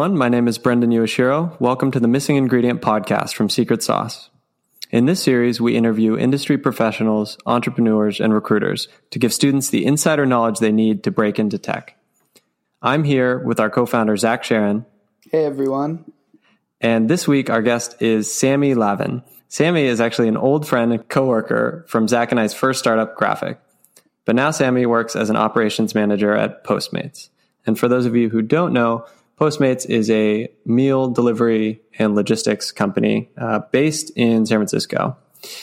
everyone. My name is Brendan Ueshiro. Welcome to the Missing Ingredient podcast from Secret Sauce. In this series, we interview industry professionals, entrepreneurs, and recruiters to give students the insider knowledge they need to break into tech. I'm here with our co-founder, Zach Sharon. Hey, everyone. And this week, our guest is Sammy Lavin. Sammy is actually an old friend and coworker from Zach and I's first startup, Graphic. But now Sammy works as an operations manager at Postmates. And for those of you who don't know, Postmates is a meal delivery and logistics company based in San Francisco.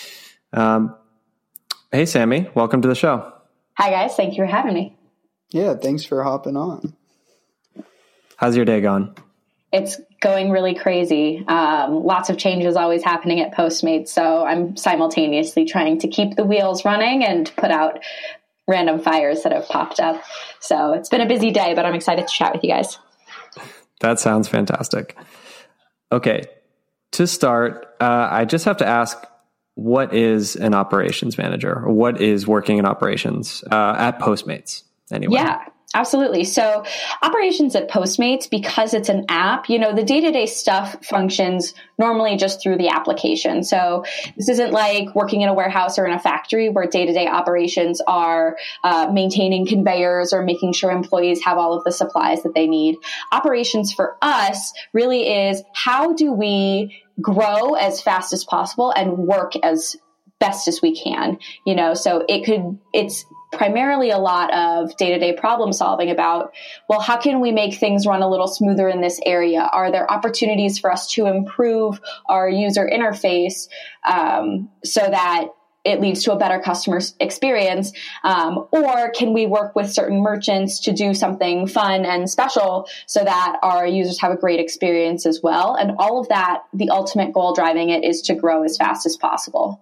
Hey, Sammy, welcome to the show. Hi, guys. Thank you for having me. Yeah, thanks for hopping on. How's your day going? It's going really crazy. Lots of changes always happening at Postmates, so I'm simultaneously trying to keep the wheels running and put out random fires that have popped up. So it's been a busy day, but I'm excited to chat with you guys. That sounds fantastic. Okay, to start, I just have to ask, what is an operations manager? Or what is working in operations at Postmates anyway? Yeah. Absolutely. So operations at Postmates, because it's an app, the day-to-day stuff functions normally just through the application. So this isn't like working in a warehouse or in a factory where day-to-day operations are maintaining conveyors or making sure employees have all of the supplies that they need. Operations for us really is, how do we grow as fast as possible and work as best as we can? So it's primarily a lot of day-to-day problem solving about, well, how can we make things run a little smoother in this area? Are there opportunities for us to improve our user interface so that it leads to a better customer experience? Or can we work with certain merchants to do something fun and special so that our users have a great experience as well? And all of that, the ultimate goal driving it is to grow as fast as possible.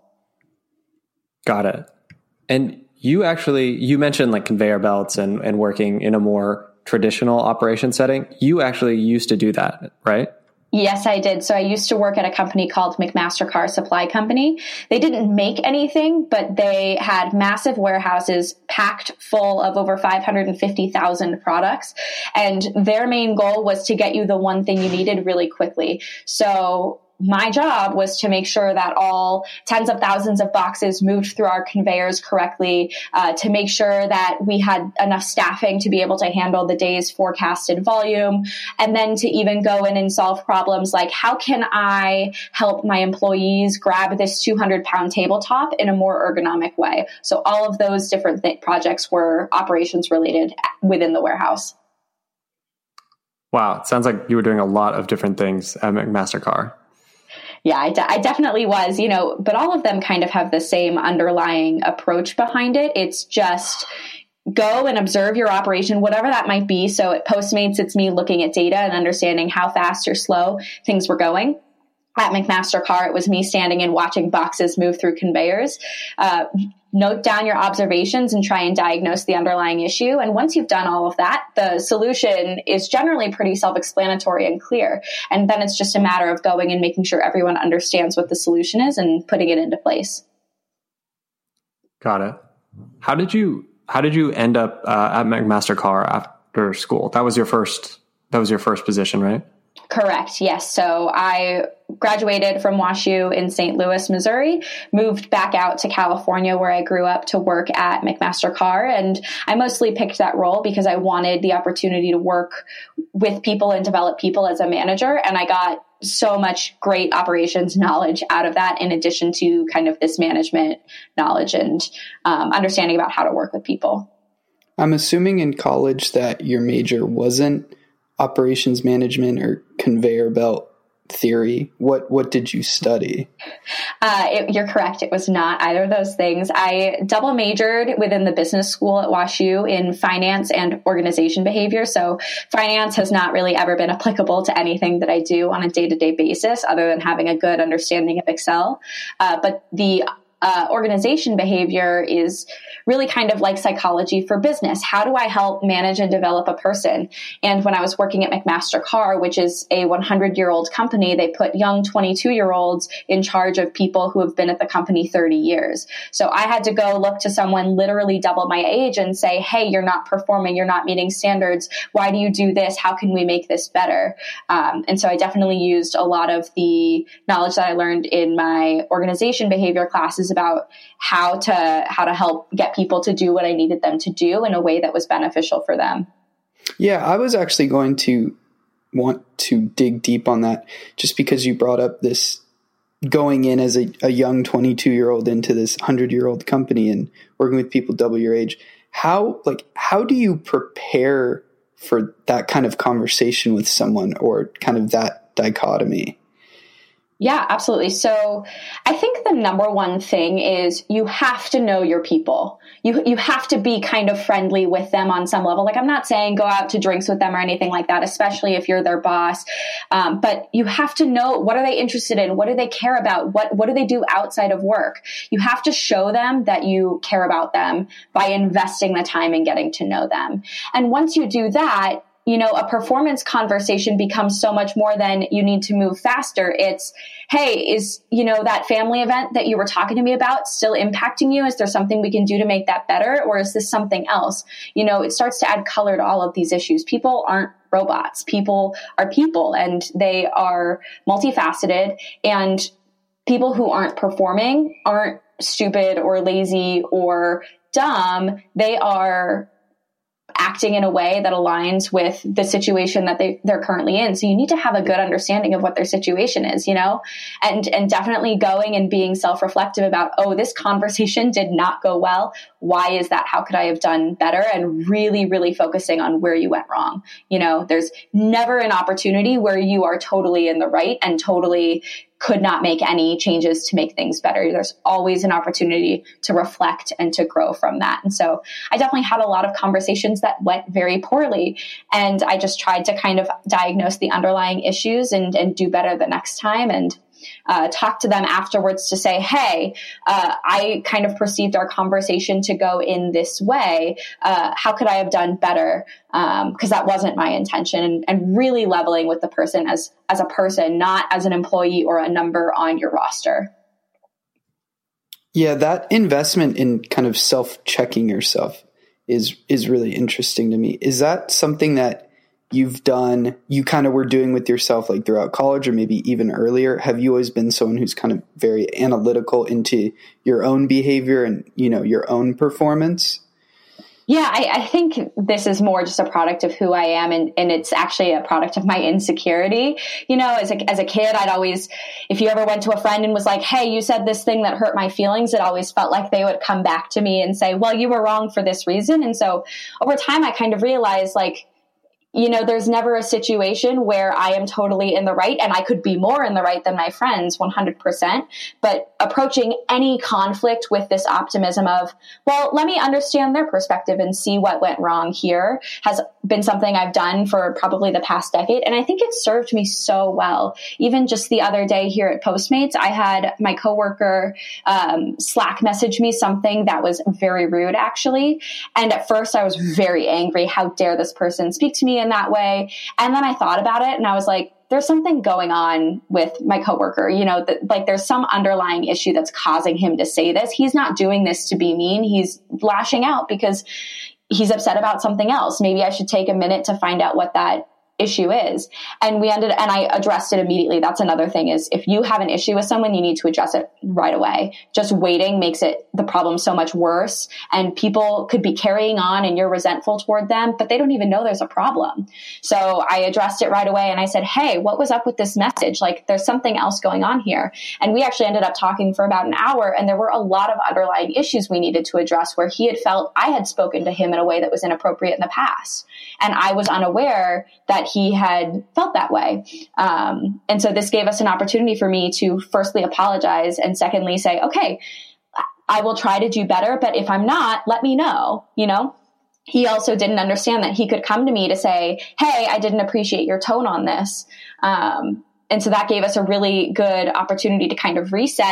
Got it. And you mentioned like conveyor belts and working in a more traditional operation setting. You actually used to do that, right? Yes, I did. So I used to work at a company called McMaster-Carr Supply Company. They didn't make anything, but they had massive warehouses packed full of over 550,000 products. And their main goal was to get you the one thing you needed really quickly. So my job was to make sure that all tens of thousands of boxes moved through our conveyors correctly, to make sure that we had enough staffing to be able to handle the day's forecasted volume, and then to even go in and solve problems like, how can I help my employees grab this 200-pound tabletop in a more ergonomic way? So all of those different projects were operations related within the warehouse. Wow. It sounds like you were doing a lot of different things at McMaster-Carr. Yeah, I definitely was, but all of them kind of have the same underlying approach behind it. It's just go and observe your operation, whatever that might be. So at Postmates, it's me looking at data and understanding how fast or slow things were going. At McMaster-Carr, it was me standing and watching boxes move through conveyors. Note down your observations and try and diagnose the underlying issue. And once you've done all of that, the solution is generally pretty self-explanatory and clear. And then it's just a matter of going and making sure everyone understands what the solution is and putting it into place. Got it. How did you end up at McMaster-Carr after school? That was your first position, right? Correct. Yes. So I graduated from WashU in St. Louis, Missouri, moved back out to California where I grew up to work at McMaster-Carr. And I mostly picked that role because I wanted the opportunity to work with people and develop people as a manager. And I got so much great operations knowledge out of that, in addition to kind of this management knowledge and understanding about how to work with people. I'm assuming in college that your major wasn't operations management or conveyor belt theory. What did you study? You're correct. It was not either of those things. I double majored within the business school at WashU in finance and organization behavior. So finance has not really ever been applicable to anything that I do on a day-to-day basis, other than having a good understanding of Excel. But the organization behavior is really kind of like psychology for business. How do I help manage and develop a person? And when I was working at McMaster-Carr, which is a 100-year-old company, they put young 22-year-olds in charge of people who have been at the company 30 years. So I had to go look to someone literally double my age and say, hey, you're not performing, you're not meeting standards. Why do you do this? How can we make this better? And so I definitely used a lot of the knowledge that I learned in my organization behavior classes about how to help get people to do what I needed them to do in a way that was beneficial for them. Yeah, I was actually going to want to dig deep on that just because you brought up this going in as a young 22-year-old into this 100-year-old company and working with people double your age. How do you prepare for that kind of conversation with someone or kind of that dichotomy? Yeah, absolutely. So I think the number one thing is you have to know your people. You have to be kind of friendly with them on some level. Like, I'm not saying go out to drinks with them or anything like that, especially if you're their boss. But you have to know, what are they interested in? What do they care about? What do they do outside of work? You have to show them that you care about them by investing the time in getting to know them. And once you do that, a performance conversation becomes so much more than you need to move faster. It's, hey, is, that family event that you were talking to me about still impacting you? Is there something we can do to make that better? Or is this something else? It starts to add color to all of these issues. People aren't robots. People are people, and they are multifaceted, and people who aren't performing aren't stupid or lazy or dumb. They are acting in a way that aligns with the situation that they're currently in. So you need to have a good understanding of what their situation is, and definitely going and being self-reflective about, oh, this conversation did not go well. Why is that? How could I have done better? And really, really focusing on where you went wrong. There's never an opportunity where you are totally in the right and totally could not make any changes to make things better. There's always an opportunity to reflect and to grow from that. And so I definitely had a lot of conversations that went very poorly. And I just tried to kind of diagnose the underlying issues and do better the next time, and talk to them afterwards to say, hey, I kind of perceived our conversation to go in this way. How could I have done better? Because that wasn't my intention, and really leveling with the person as a person, not as an employee or a number on your roster. Yeah, that investment in kind of self-checking yourself is really interesting to me. Is that something that you've done, you kind of were doing with yourself like throughout college or maybe even earlier? Have you always been someone who's kind of very analytical into your own behavior and, your own performance? Yeah, I think this is more just a product of who I am, and it's actually a product of my insecurity. As a kid, I'd always, if you ever went to a friend and was like, hey, you said this thing that hurt my feelings, it always felt like they would come back to me and say, well, you were wrong for this reason. And so over time, I kind of realized, like, there's never a situation where I am totally in the right, and I could be more in the right than my friends, 100%. But approaching any conflict with this optimism of, well, let me understand their perspective and see what went wrong here, has been something I've done for probably the past decade. And I think it served me so well. Even just the other day here at Postmates, I had my coworker Slack message me something that was very rude, actually. And at first I was very angry. How dare this person speak to me in that way? And then I thought about it, and I was like, there's something going on with my coworker, that there's some underlying issue that's causing him to say this. He's not doing this to be mean. He's lashing out because he's upset about something else. Maybe I should take a minute to find out what that issue is. And I addressed it immediately. That's another thing, is if you have an issue with someone, you need to address it right away. Just waiting makes the problem so much worse. And people could be carrying on and you're resentful toward them, but they don't even know there's a problem. So I addressed it right away. And I said, hey, what was up with this message? Like, there's something else going on here. And we actually ended up talking for about an hour. And there were a lot of underlying issues we needed to address where he had felt I had spoken to him in a way that was inappropriate in the past. And I was unaware that he had felt that way. And so this gave us an opportunity for me to firstly apologize, and secondly say, okay, I will try to do better, but if I'm not, let me know. He also didn't understand that he could come to me to say, hey, I didn't appreciate your tone on this. And so that gave us a really good opportunity to kind of reset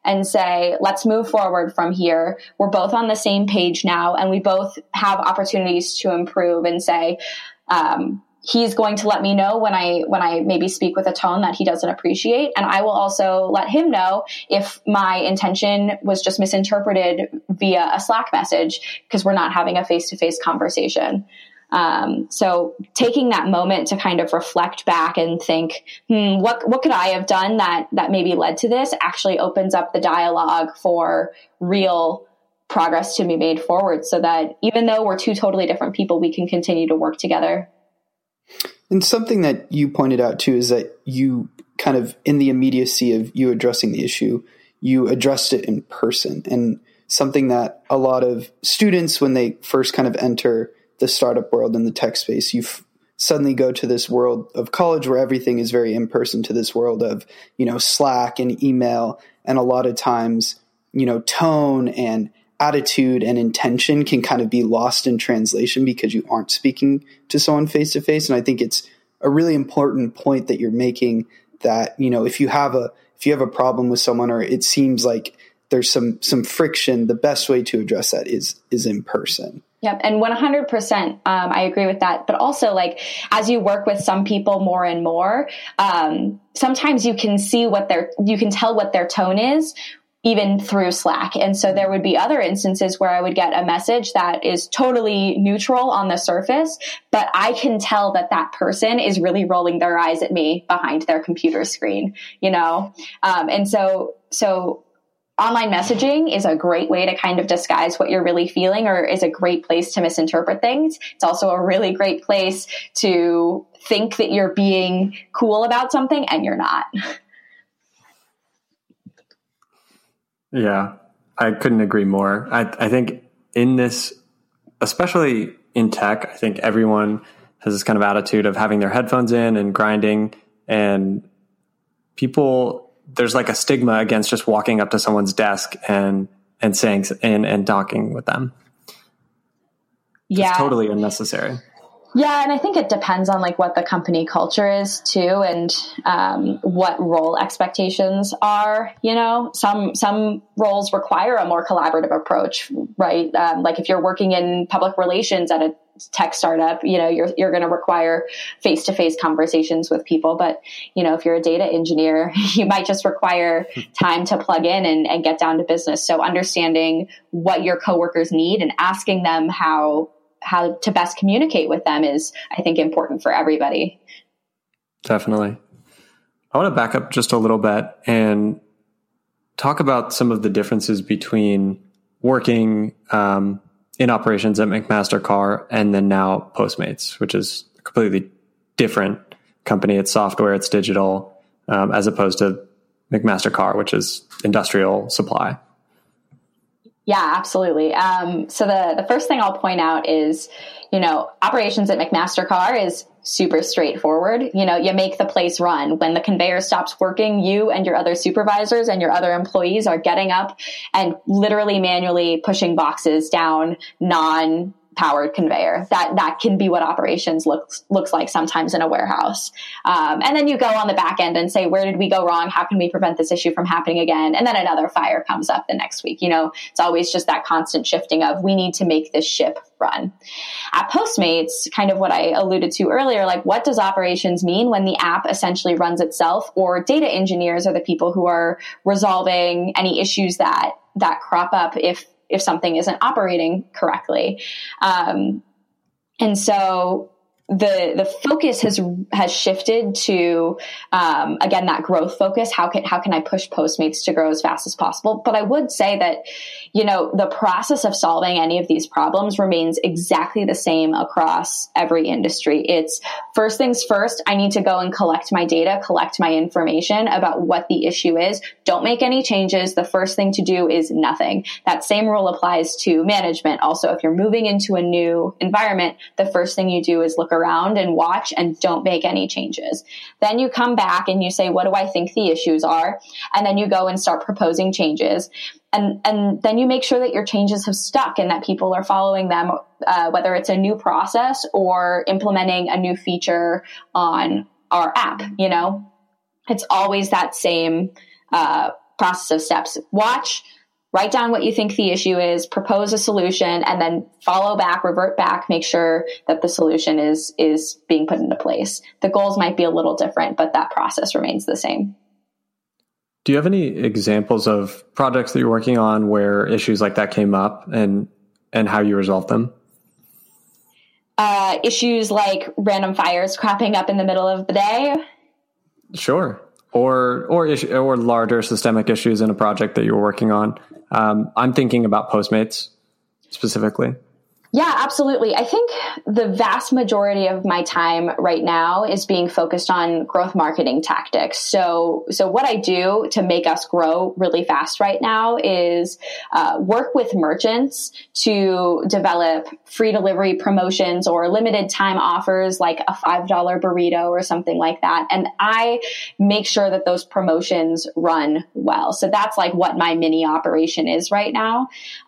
and say, let's move forward from here. We're both on the same page now, and we both have opportunities to improve, and say, he's going to let me know when I maybe speak with a tone that he doesn't appreciate. And I will also let him know if my intention was just misinterpreted via a Slack message, because we're not having a face-to-face conversation. So taking that moment to kind of reflect back and think, what could I have done that maybe led to this, actually opens up the dialogue for real progress to be made forward, so that even though we're two totally different people, we can continue to work together. And something that you pointed out too is that you kind of, in the immediacy of you addressing the issue, you addressed it in person. And something that a lot of students, when they first kind of enter the startup world in the tech space, you suddenly go to this world of college where everything is very in person, to this world of, Slack and email. And a lot of times, tone and attitude and intention can kind of be lost in translation because you aren't speaking to someone face to face. And I think it's a really important point that you're making, that, if you have a problem with someone, or it seems like there's some friction, the best way to address that is in person. Yep. And 100%, I agree with that. But also, like, as you work with some people more and more, sometimes you can see you can tell what their tone is, even through Slack. And so there would be other instances where I would get a message that is totally neutral on the surface, but I can tell that person is really rolling their eyes at me behind their computer screen, And so online messaging is a great way to kind of disguise what you're really feeling, or is a great place to misinterpret things. It's also a really great place to think that you're being cool about something and you're not. Yeah, I couldn't agree more. I think in this, especially in tech, I think everyone has this kind of attitude of having their headphones in and grinding, and there's like a stigma against just walking up to someone's desk and saying and talking with them. Yeah. It's totally unnecessary. Yeah. And I think it depends on like what the company culture is too, and what role expectations are. Some roles require a more collaborative approach, right? Like if you're working in public relations at a tech startup, you're going to require face-to-face conversations with people. But, if you're a data engineer, you might just require time to plug in and get down to business. So understanding what your coworkers need and asking them how to best communicate with them is, I think, important for everybody. Definitely. I want to back up just a little bit and talk about some of the differences between working in operations at McMaster-Carr and then now Postmates, which is a completely different company. It's software, it's digital, as opposed to McMaster-Carr, which is industrial supply. Yeah, absolutely. So the first thing I'll point out is, operations at McMaster-Carr is super straightforward. You make the place run. When the conveyor stops working, you and your other supervisors and your other employees are getting up and literally manually pushing boxes down non-powered conveyor. That can be what operations looks like sometimes in a warehouse. And then you go on the back end and say, where did we go wrong? How can we prevent this issue from happening again? And then another fire comes up the next week. It's always just that constant shifting of, we need to make this ship run. At Postmates, kind of what I alluded to earlier, like, what does operations mean when the app essentially runs itself, or data engineers are the people who are resolving any issues that crop up if something isn't operating correctly. And so the focus has shifted to, again, that growth focus. How can I push Postmates to grow as fast as possible? But I would say that, the process of solving any of these problems remains exactly the same across every industry. It's first things first. I need to go and collect my data, collect my information about what the issue is. Don't make any changes. The first thing to do is nothing. That same rule applies to management. Also, if you're moving into a new environment, the first thing you do is look around and watch and don't make any changes. Then you come back and you say, what do I think the issues are? And then you go and start proposing changes. And then you make sure that your changes have stuck and that people are following them, whether it's a new process or implementing a new feature on our app. It's always that same process of steps. Watch, write down what you think the issue is, propose a solution, and then follow back, revert back, make sure that the solution is being put into place. The goals might be a little different, but that process remains the same. Do you have any examples of projects that you're working on where issues like that came up and how you resolved them? Issues like random fires cropping up in the middle of the day. Sure. Or larger systemic issues in a project that you're working on. I'm thinking about Postmates specifically. Yeah, absolutely. I think the vast majority of my time right now is being focused on growth marketing tactics. So what I do to make us grow really fast right now is work with merchants to develop free delivery promotions or limited time offers like a $5 burrito or something like that. And I make sure that those promotions run well. So that's like what my mini operation is right now.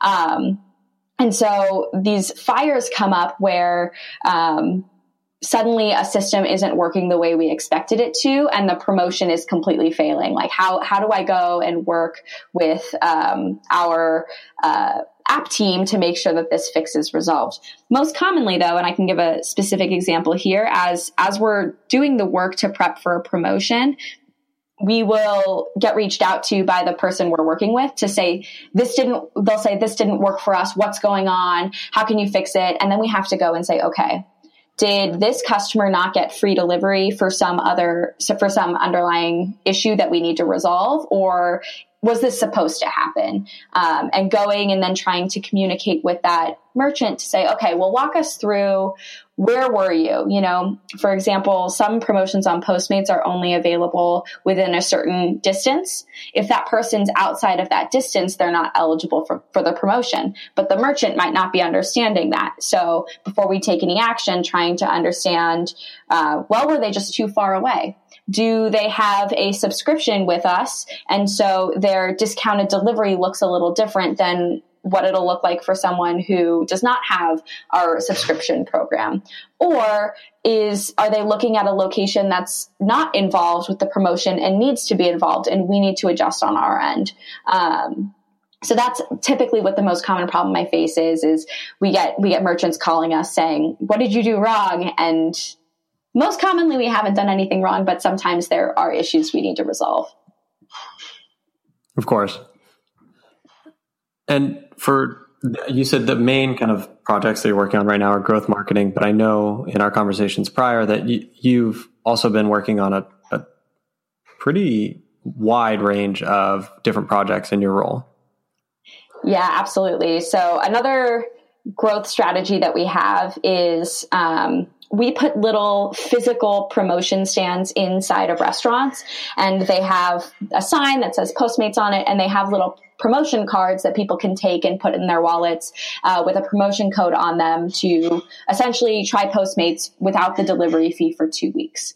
And so these fires come up where suddenly a system isn't working the way we expected it to, and the promotion is completely failing. Like how do I go and work with our app team to make sure that this fix is resolved? Most commonly, though, and I can give a specific example here, as we're doing the work to prep for a promotion, we will get reached out to by the person we're working with to say, this didn't work for us. What's going on? How can you fix it? And then we have to go and say, okay, did this customer not get free delivery for some underlying issue that we need to resolve? Or was this supposed to happen? And going and then trying to communicate with that merchant to say, okay, well, walk us through, where were you? You know, for example, some promotions on Postmates are only available within a certain distance. If that person's outside of that distance, they're not eligible for the promotion, but the merchant might not be understanding that. So before we take any action, trying to understand, were they just too far away? Do they have a subscription with us? And so their discounted delivery looks a little different than what it'll look like for someone who does not have our subscription program. Or are they looking at a location that's not involved with the promotion and needs to be involved, and we need to adjust on our end? So that's typically what the most common problem I face is we get merchants calling us saying, what did you do wrong? And most commonly we haven't done anything wrong, but sometimes there are issues we need to resolve. Of course. And you said the main kind of projects that you're working on right now are growth marketing, but I know in our conversations prior that you've also been working on a pretty wide range of different projects in your role. Yeah, absolutely. So another growth strategy that we have is we put little physical promotion stands inside of restaurants, and they have a sign that says Postmates on it, and they have little promotion cards that people can take and put in their wallets with a promotion code on them to essentially try Postmates without the delivery fee for 2 weeks.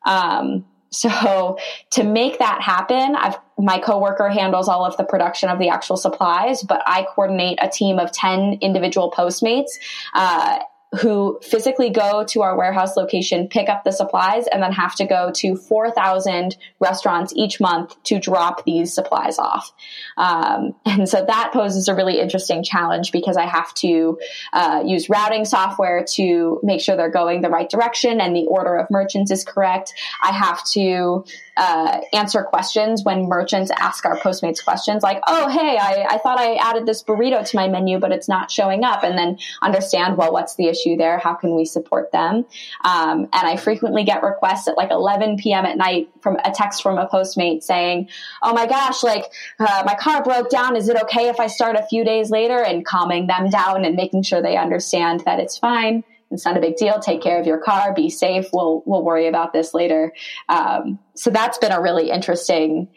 So to make that happen, my coworker handles all of the production of the actual supplies, but I coordinate a team of 10 individual Postmates who physically go to our warehouse location, pick up the supplies, and then have to go to 4,000 restaurants each month to drop these supplies off. And so that poses a really interesting challenge because I have to use routing software to make sure they're going the right direction and the order of merchants is correct. I have to answer questions when merchants ask our Postmates questions like, oh, hey, I thought I added this burrito to my menu, but it's not showing up. And then understand, well, what's the issue there? How can we support them? And I frequently get requests at like 11 p.m. at night from a text from a Postmate saying, oh my gosh, my car broke down. Is it okay if I start a few days later? And calming them down and making sure they understand that it's fine. It's not a big deal. Take care of your car. Be safe. We'll worry about this later. So that's been a really interesting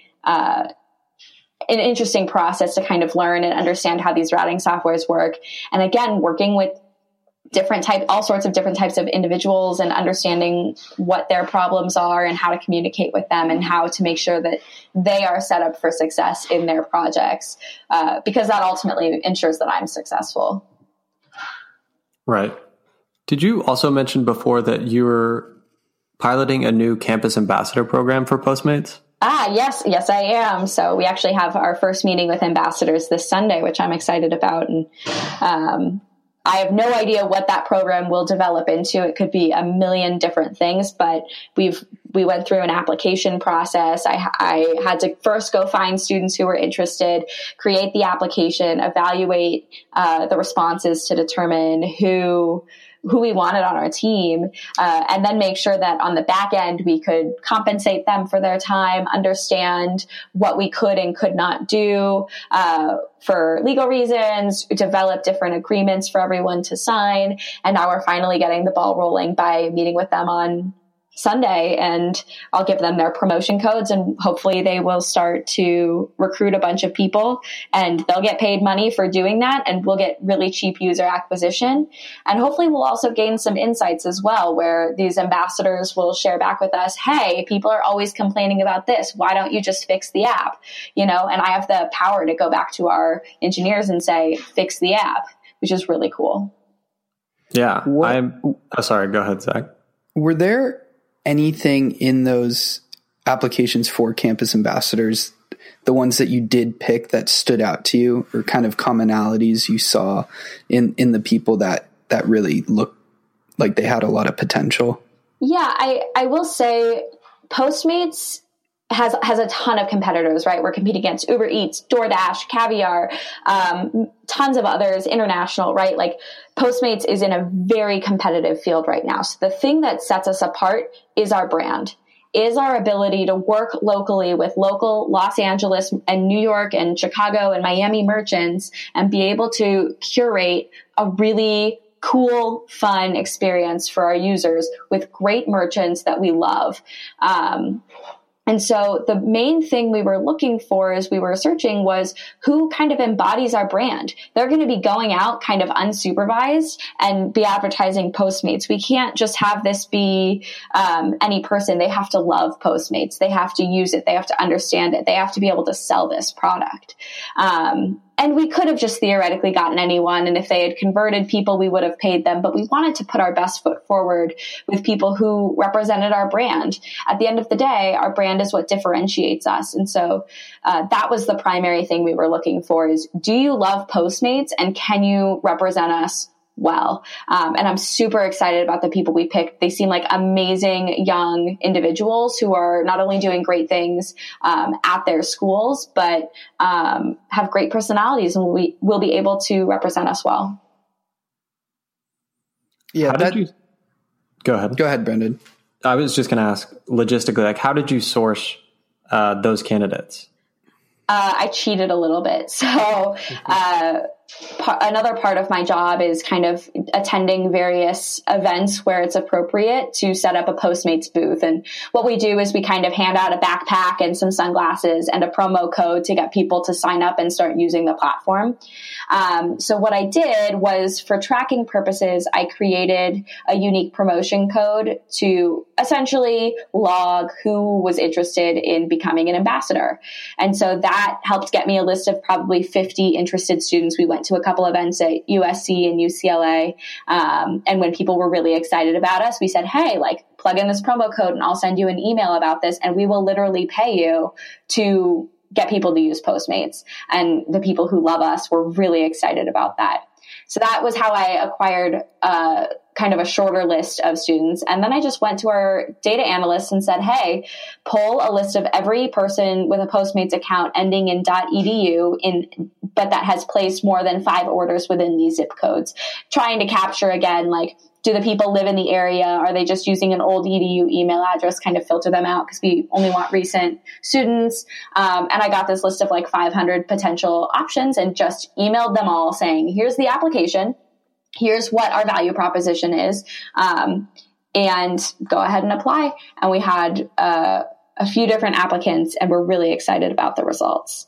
process to kind of learn and understand how these routing softwares work. And again, working with all sorts of different types of individuals and understanding what their problems are and how to communicate with them and how to make sure that they are set up for success in their projects, because that ultimately ensures that I'm successful. Right. Did you also mention before that you were piloting a new campus ambassador program for Postmates? Yes, I am. So we actually have our first meeting with ambassadors this Sunday, which I'm excited about. And I have no idea what that program will develop into. It could be a million different things, but we went through an application process. I had to first go find students who were interested, create the application, evaluate the responses to determine who we wanted on our team, and then make sure that on the back end we could compensate them for their time, understand what we could and could not do for legal reasons, develop different agreements for everyone to sign. And now we're finally getting the ball rolling by meeting with them on Sunday, and I'll give them their promotion codes, and hopefully they will start to recruit a bunch of people, and they'll get paid money for doing that, and we'll get really cheap user acquisition. And hopefully we'll also gain some insights as well, where these ambassadors will share back with us, hey, people are always complaining about this. Why don't you just fix the app? And I have the power to go back to our engineers and say, fix the app, which is really cool. Yeah. Sorry, go ahead, Zach. Were there anything in those applications for campus ambassadors, the ones that you did pick, that stood out to you, or kind of commonalities you saw in the people that really looked like they had a lot of potential? Yeah, I will say Postmates has a ton of competitors, right? We're competing against Uber Eats, DoorDash, Caviar, tons of others, international, right? Like Postmates is in a very competitive field right now. So the thing that sets us apart is our brand, is our ability to work locally with local Los Angeles and New York and Chicago and Miami merchants and be able to curate a really cool, fun experience for our users with great merchants that we love. And so the main thing we were looking for as we were searching was who kind of embodies our brand. They're going to be going out kind of unsupervised and be advertising Postmates. We can't just have this be any person. They have to love Postmates. They have to use it. They have to understand it. They have to be able to sell this product. And we could have just theoretically gotten anyone. And if they had converted people, we would have paid them. But we wanted to put our best foot forward with people who represented our brand. At the end of the day, our brand is what differentiates us. And so that was the primary thing we were looking for is, do you love Postmates and can you represent us well? And I'm super excited about the people we picked. They seem like amazing young individuals who are not only doing great things at their schools, but have great personalities and will be able to represent us well. Yeah. Go ahead. Go ahead, Brendan. I was just going to ask logistically, like, how did you source those candidates? I cheated a little bit. So another part of my job is kind of attending various events where it's appropriate to set up a Postmates booth. And what we do is we kind of hand out a backpack and some sunglasses and a promo code to get people to sign up and start using the platform. So what I did was, for tracking purposes, I created a unique promotion code to essentially log who was interested in becoming an ambassador. And so that helped get me a list of probably 50 interested students. We went to a couple events at USC and UCLA. And when people were really excited about us, we said, hey, like, plug in this promo code and I'll send you an email about this. And we will literally pay you to get people to use Postmates. And the people who love us were really excited about that. So that was how I acquired kind of a shorter list of students. And then I just went to our data analysts and said, hey, pull a list of every person with a Postmates account ending in .edu but that has placed more than 5 orders within these zip codes, trying to capture again, like, do the people live in the area? Are they just using an old EDU email address? Kind of filter them out because we only want recent students. And I got this list of like 500 potential options and just emailed them all saying, here's the application. Here's what our value proposition is. And go ahead and apply. And we had a few different applicants and we're really excited about the results.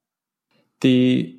The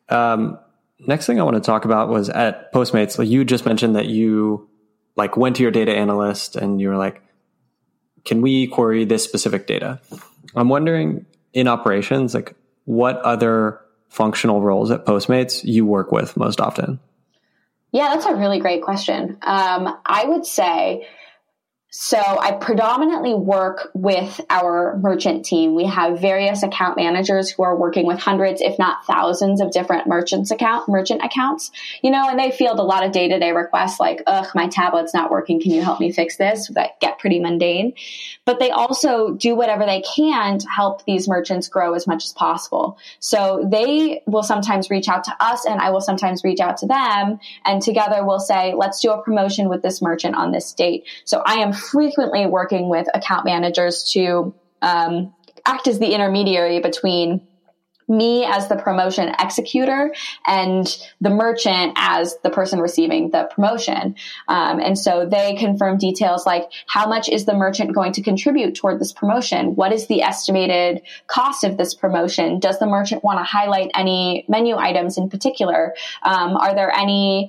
next thing I want to talk about was at Postmates. Like, you just mentioned that you like went to your data analyst and you were like, can we query this specific data? I'm wondering, in operations, like, what other functional roles at Postmates you work with most often? Yeah, that's a really great question. I would say So I predominantly work with our merchant team. We have various account managers who are working with hundreds, if not thousands of different merchant accounts, and they field a lot of day-to-day requests like, ugh, my tablet's not working. Can you help me fix this? That get pretty mundane. But they also do whatever they can to help these merchants grow as much as possible. So they will sometimes reach out to us and I will sometimes reach out to them. And together we'll say, let's do a promotion with this merchant on this date. So I am frequently working with account managers to act as the intermediary between me as the promotion executor and the merchant as the person receiving the promotion. And so they confirm details like how much is the merchant going to contribute toward this promotion? What is the estimated cost of this promotion? Does the merchant want to highlight any menu items in particular? Are there any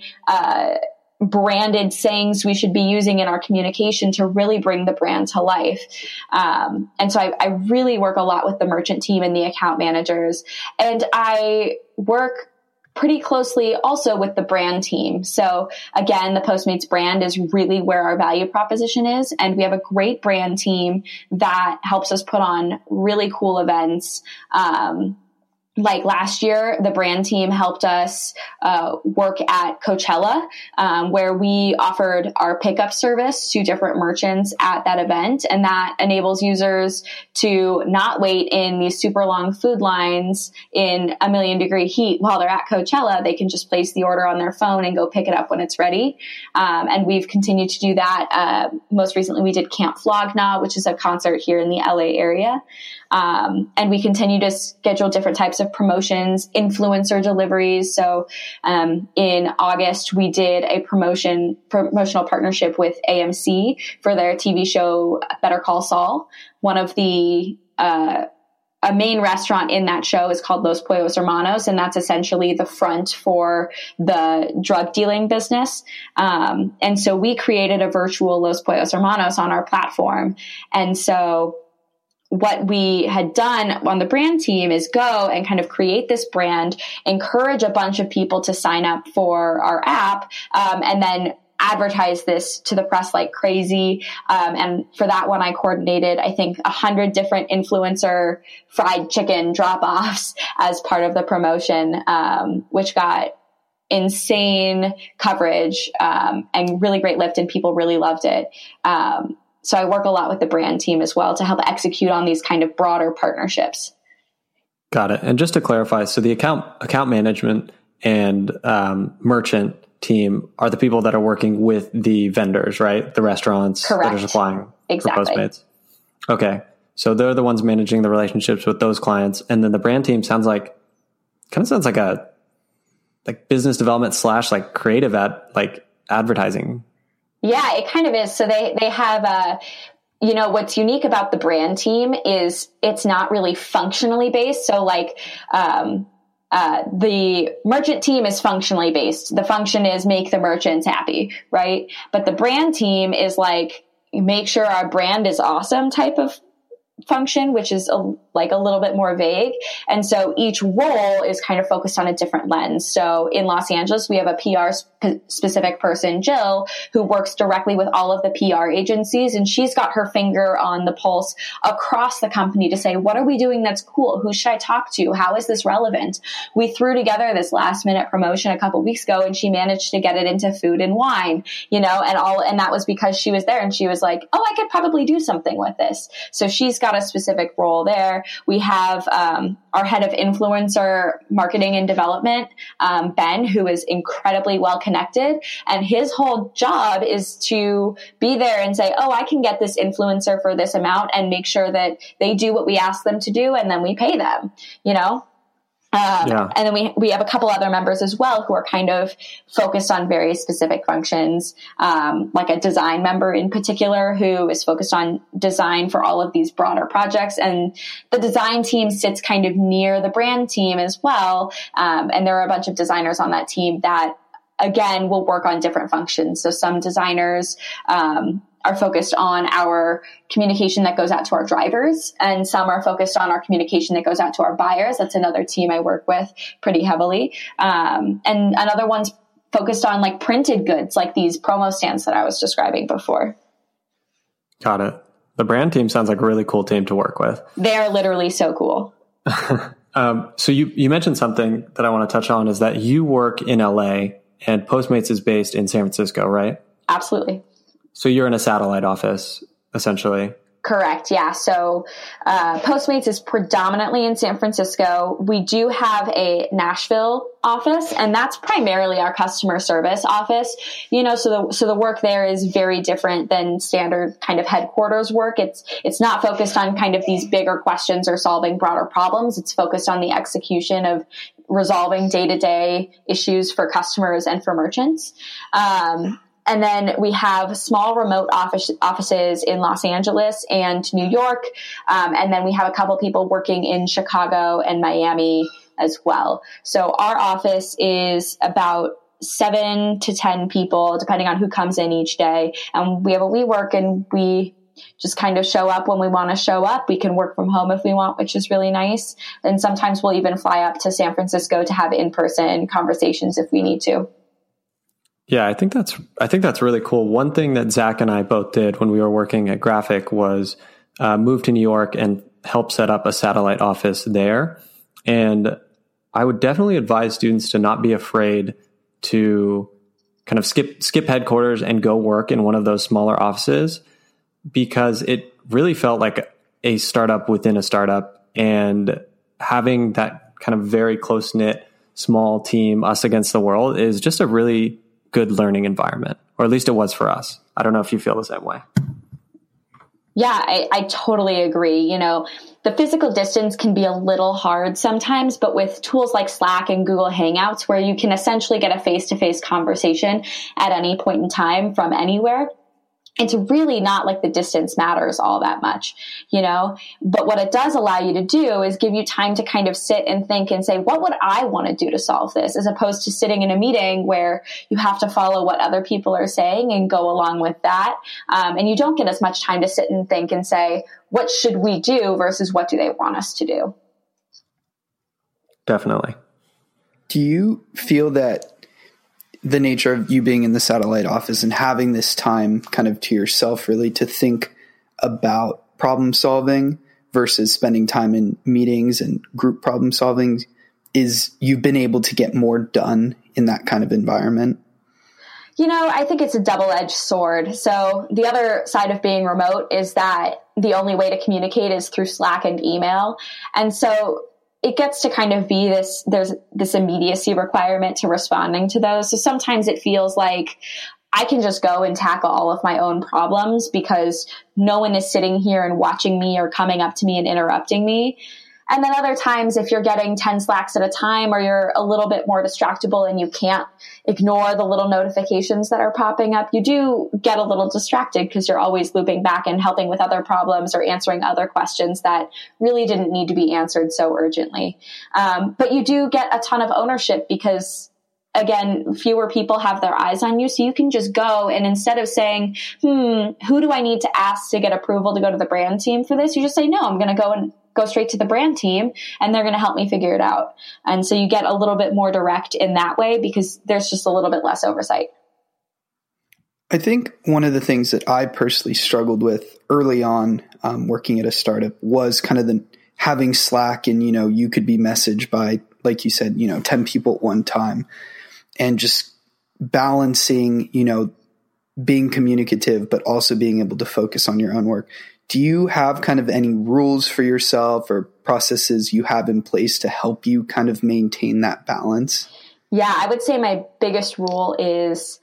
branded sayings we should be using in our communication to really bring the brand to life? And so I really work a lot with the merchant team and the account managers. And I work pretty closely also with the brand team. So again, the Postmates brand is really where our value proposition is. And we have a great brand team that helps us put on really cool events. Like last year, the brand team helped us work at Coachella, where we offered our pickup service to different merchants at that event. And that enables users to not wait in these super long food lines in 1,000,000-degree heat while they're at Coachella. They can just place the order on their phone and go pick it up when it's ready. And we've continued to do that. Most recently, we did Camp Flog Gnaw, which is a concert here in the LA area. And we continue to schedule different types of promotions, influencer deliveries. So, in August, we did a promotional partnership with AMC for their TV show, Better Call Saul. One of the, a main restaurant in that show is called Los Pollos Hermanos, and that's essentially the front for the drug dealing business. And so we created a virtual Los Pollos Hermanos on our platform. And so what we had done on the brand team is go and kind of create this brand, encourage a bunch of people to sign up for our app, and then advertise this to the press like crazy. And for that one, I coordinated, I think, 100 different influencer fried chicken drop-offs as part of the promotion, which got insane coverage, and really great lift, and people really loved it. So I work a lot with the brand team as well to help execute on these kind of broader partnerships. Got it. And just to clarify, so the account management and merchant team are the people that are working with the vendors, right? The restaurants. Correct. That are supplying exactly. For Postmates. Okay. So they're the ones managing the relationships with those clients. And then the brand team sounds like a business development / like creative advertising. Yeah, it kind of is. So they have what's unique about the brand team is it's not really functionally based. So like, the merchant team is functionally based. The function is make the merchants happy, right? But the brand team is like, make sure our brand is awesome type of function, which is a little bit more vague. And so each role is kind of focused on a different lens. So in Los Angeles, we have a PR specific person, Jill, who works directly with all of the PR agencies. And she's got her finger on the pulse across the company to say, what are we doing that's cool? Who should I talk to? How is this relevant? We threw together this last minute promotion a couple weeks ago, and she managed to get it into food and wine, and that was because she was there and she was like, oh, I could probably do something with this. So she's got a specific role there. We have our head of influencer marketing and development, Ben, who is incredibly well connected. And his whole job is to be there and say, oh, I can get this influencer for this amount, and make sure that they do what we ask them to do, and then we pay them, And then we have a couple other members as well who are kind of focused on very specific functions, like a design member in particular who is focused on design for all of these broader projects. And the design team sits kind of near the brand team as well. And there are a bunch of designers on that team that, again, will work on different functions. So some designers are focused on our communication that goes out to our drivers, and some are focused on our communication that goes out to our buyers. That's another team I work with pretty heavily. And another one's focused on like printed goods, like these promo stands that I was describing before. Got it. The brand team sounds like a really cool team to work with. They're literally so cool. So you mentioned something that I want to touch on is that you work in LA and Postmates is based in San Francisco, right? Absolutely. So you're in a satellite office, essentially. Correct. Yeah. So Postmates is predominantly in San Francisco. We do have a Nashville office, and that's primarily our customer service office. So the work there is very different than standard kind of headquarters work. It's not focused on kind of these bigger questions or solving broader problems. It's focused on the execution of resolving day-to-day issues for customers and for merchants. And then we have small remote offices in Los Angeles and New York. And then we have a couple people working in Chicago and Miami as well. So our office is about 7 to 10 people, depending on who comes in each day. And we have a WeWork, and we just kind of show up when we want to show up. We can work from home if we want, which is really nice. And sometimes we'll even fly up to San Francisco to have in-person conversations if we need to. Yeah, I think that's really cool. One thing that Zach and I both did when we were working at Graphic was move to New York and help set up a satellite office there. And I would definitely advise students to not be afraid to kind of skip headquarters and go work in one of those smaller offices, because it really felt like a startup within a startup, and having that kind of very close-knit small team, us against the world, is just a really good learning environment, or at least it was for us. I don't know if you feel the same way. Yeah, I totally agree. The physical distance can be a little hard sometimes, but with tools like Slack and Google Hangouts, where you can essentially get a face-to-face conversation at any point in time from anywhere, it's really not like the distance matters all that much, but what it does allow you to do is give you time to kind of sit and think and say, what would I want to do to solve this? As opposed to sitting in a meeting where you have to follow what other people are saying and go along with that. And you don't get as much time to sit and think and say, what should we do versus what do they want us to do? Definitely. Do you feel that the nature of you being in the satellite office and having this time kind of to yourself, really, to think about problem solving versus spending time in meetings and group problem solving, is you've been able to get more done in that kind of environment? I think it's a double-edged sword. So the other side of being remote is that the only way to communicate is through Slack and email. And so it gets to kind of be there's this immediacy requirement to responding to those. So sometimes it feels like I can just go and tackle all of my own problems because no one is sitting here and watching me or coming up to me and interrupting me. And then other times, if you're getting 10 Slacks at a time, or you're a little bit more distractible and you can't ignore the little notifications that are popping up, you do get a little distracted because you're always looping back and helping with other problems or answering other questions that really didn't need to be answered so urgently. But you do get a ton of ownership because, again, fewer people have their eyes on you. So you can just go, and instead of saying, who do I need to ask to get approval to go to the brand team for this? You just say, no, I'm going to go straight to the brand team, and they're going to help me figure it out. And so you get a little bit more direct in that way because there's just a little bit less oversight. I think one of the things that I personally struggled with early on working at a startup was kind of having Slack, and, you could be messaged by, like you said, 10 people at one time, and just balancing, being communicative, but also being able to focus on your own work. Do you have kind of any rules for yourself or processes you have in place to help you kind of maintain that balance? Yeah, I would say my biggest rule is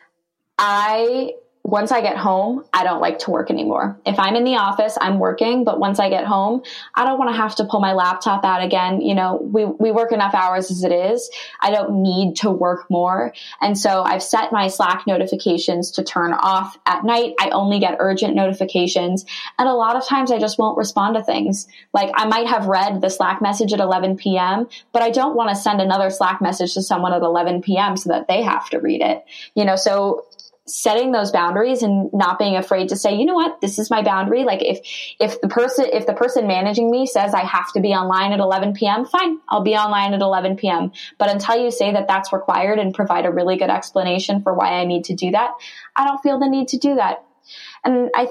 once I get home, I don't like to work anymore. If I'm in the office, I'm working, but once I get home, I don't want to have to pull my laptop out again. We work enough hours as it is. I don't need to work more. And so I've set my Slack notifications to turn off at night. I only get urgent notifications. And a lot of times I just won't respond to things. Like, I might have read the Slack message at 11 p.m., but I don't want to send another Slack message to someone at 11 p.m. so that they have to read it. So setting those boundaries and not being afraid to say, you know what, this is my boundary. Like, if the person managing me says I have to be online at 11 p.m., fine, I'll be online at 11 p.m. But until you say that that's required and provide a really good explanation for why I need to do that, I don't feel the need to do that. And I think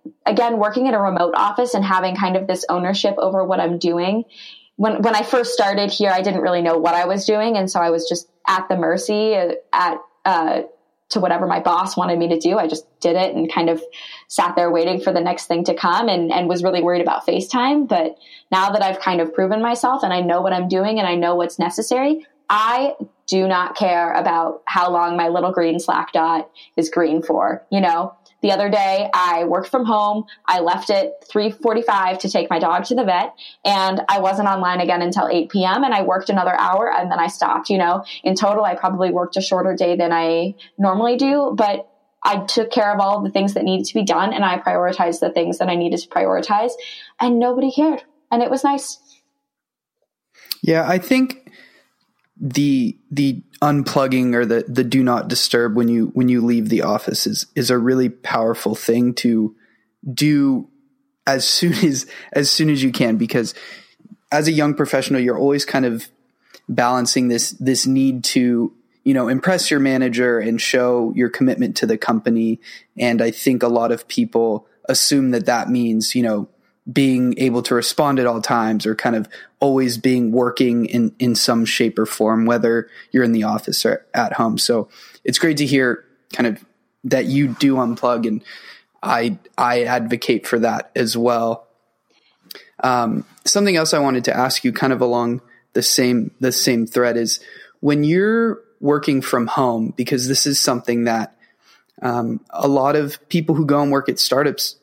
again, working in a remote office and having kind of this ownership over what I'm doing. When I first started here, I didn't really know what I was doing. And so I was just at the mercy to whatever my boss wanted me to do. I just did it and kind of sat there waiting for the next thing to come and was really worried about FaceTime. But now that I've kind of proven myself and I know what I'm doing and I know what's necessary, I do not care about how long my little green Slack dot is green for. The other day I worked from home. I left at 3:45 to take my dog to the vet, and I wasn't online again until 8 p.m. and I worked another hour and then I stopped. In total, I probably worked a shorter day than I normally do, but I took care of all of the things that needed to be done and I prioritized the things that I needed to prioritize, and nobody cared. And it was nice. Yeah, I think the unplugging or the do not disturb when you leave the office is a really powerful thing to do as soon as you can, because as a young professional, you're always kind of balancing this need to, impress your manager and show your commitment to the company. And I think a lot of people assume that means, being able to respond at all times or kind of always being working in some shape or form, whether you're in the office or at home. So it's great to hear kind of that you do unplug, and I advocate for that as well. Something else I wanted to ask you kind of along the same thread is when you're working from home, because this is something that a lot of people who go and work at startups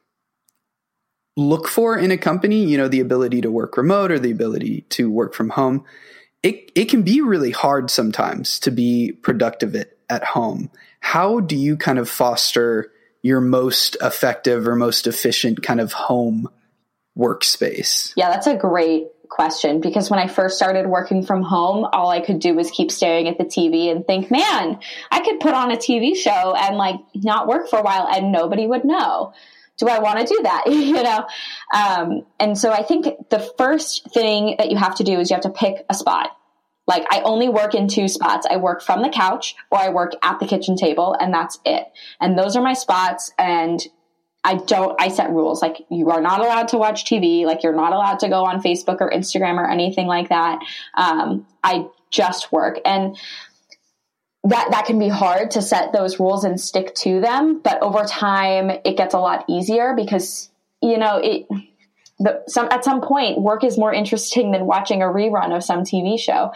look for in a company, the ability to work remote or the ability to work from home. It can be really hard sometimes to be productive at home. How do you kind of foster your most effective or most efficient kind of home workspace? Yeah, that's a great question, because when I first started working from home, all I could do was keep staring at the TV and think, man, I could put on a TV show and not work for a while and nobody would know. Do I want to do that? And so I think the first thing that you have to do is you have to pick a spot. I only work in two spots. I work from the couch or I work at the kitchen table, and that's it. And those are my spots. And I set rules. You are not allowed to watch TV. You're not allowed to go on Facebook or Instagram or anything like that. I just work. And that can be hard to set those rules and stick to them. But over time, it gets a lot easier because, at some point, work is more interesting than watching a rerun of some TV show,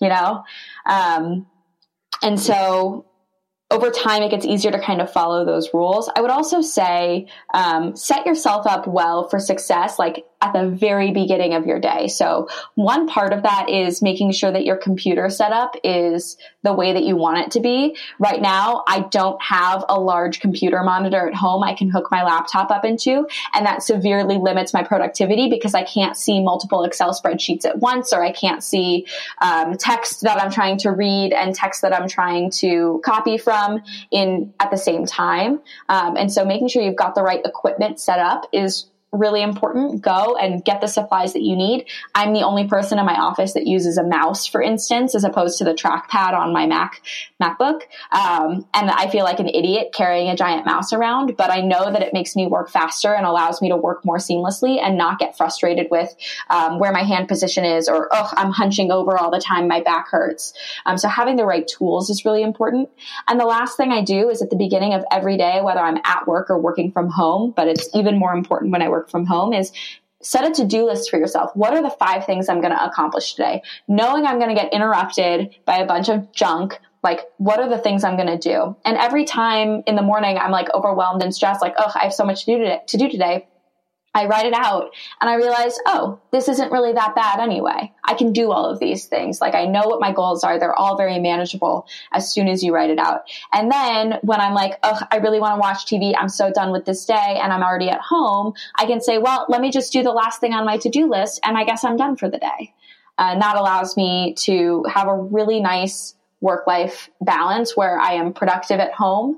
and so over time, it gets easier to kind of follow those rules. I would also say set yourself up well for success, at the very beginning of your day. So one part of that is making sure that your computer setup is the way that you want it to be. Right now, I don't have a large computer monitor at home I can hook my laptop up into, and that severely limits my productivity because I can't see multiple Excel spreadsheets at once, or I can't see text that I'm trying to read and text that I'm trying to copy from at the same time. And so making sure you've got the right equipment set up is really important. Go and get the supplies that you need. I'm the only person in my office that uses a mouse, for instance, as opposed to the trackpad on my MacBook. And I feel like an idiot carrying a giant mouse around, but I know that it makes me work faster and allows me to work more seamlessly and not get frustrated with where my hand position is, or, I'm hunching over all the time, my back hurts. So having the right tools is really important. And the last thing I do is at the beginning of every day, whether I'm at work or working from home, but it's even more important when I work from home, is set a to-do list for yourself. What are the 5 things I'm going to accomplish today? Knowing I'm going to get interrupted by a bunch of junk, what are the things I'm going to do? And every time in the morning I'm overwhelmed and stressed, I have so much to do today. I write it out and I realize, this isn't really that bad anyway. I can do all of these things. I know what my goals are. They're all very manageable as soon as you write it out. And then when I'm I really want to watch TV, I'm so done with this day and I'm already at home, I can say, well, let me just do the last thing on my to-do list and I guess I'm done for the day. And that allows me to have a really nice work-life balance where I am productive at home,